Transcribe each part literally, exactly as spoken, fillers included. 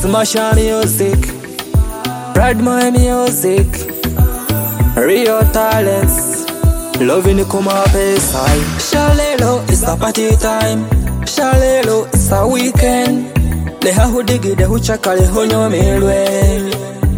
Smasher music, Brad my music, real talents, loving it come up inside. Shalelo, it's a party time. Shalelo, it's a weekend. Leha hudigi de huchakale honyo milwe.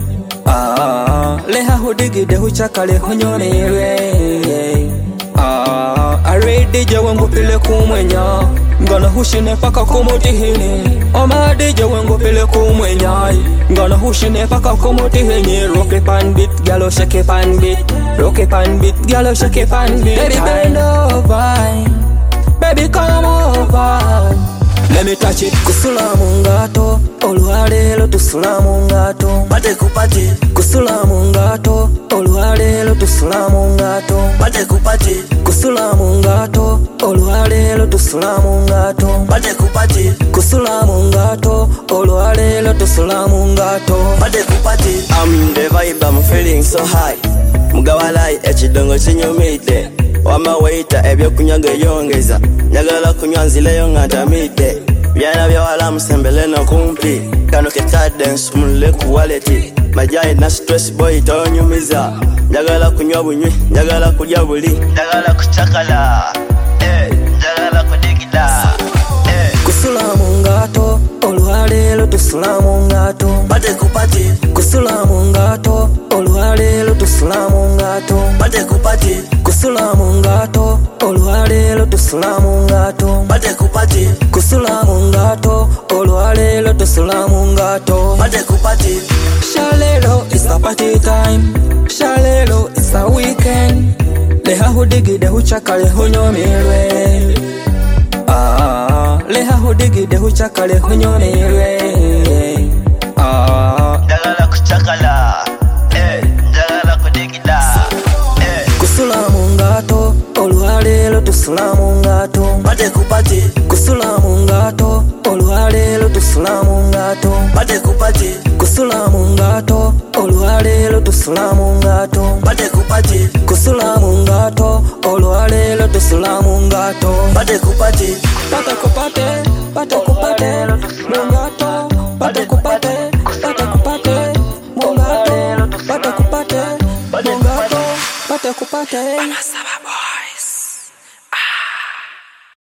Ah, leha hudigi de huchakale honyo milwe. Ah, aredi je wangu pile kumwenya. Ngana hushine paka kumuti hini. Omadi je wangu pile kumwenya. Ngana hushine paka kumuti hini. Rock it pan beat, galo shake it pan beat. Rock it pan beat, galo shake it pan beat. Baby bend over, baby come over. Let me touch it. Kusula mungato, oluhalelo tusula mungato. Bate kupati. Kusula mungato, oluhalelo tusula mungato. Bate kupati. Kusula mungato, oluhalelo tusula mungato. Bate kupati. Kusula mungato, oluhalelo tusula mungato. Bate kupati. I'm in the vibe, I'm feeling so high. Mugawalai echidongo chinyumite. Wama waita ebyo kunyaga yongeza. Nyagala kunywa nzileyo ngatamite. Byana byawala musembele no kumpi. Kano ke dance munle ku wallet. Majai na stress boy tonyumiza. Nyagala kunywa bunywi, nyagala kulya buli. Nyagala kuchakala. Eh, nyagala kudigida. Eh. Kusula mungato, oluhalelo tusula mungato. Bate kupati. Kusula mungato, oluhalelo tusula mungato. Bate kupati. Kusula mungato, oluhalelo tusula mungato. Bate kupati. Kusula mungato, oluhalelo tusula mungato. Bate kupati. Shalelo, it's a party time. Shalelo, it's a weekend. Leha hudigi de huchakale honyo milwe. Ah, leha hudigi de huchakale honyo milwe. Ah, njagala kuchakala. Eh, njagala kudigida. Eh. Kusula mungato, oluhalelo tusula mungato. Bate kupati. Kusula mungato, oluhalelo tusula mungato. Bate kupati. Kusula mungato, oluhalelo tusula mungato. Bate kupati. Kusula mungato, oluhalelo tusula mungato. Bate kupati. Bate kupate, bate kupate, mungato. Bate kupate, bate kupate, mungato. Bate kupate, mungato. Bate kupate.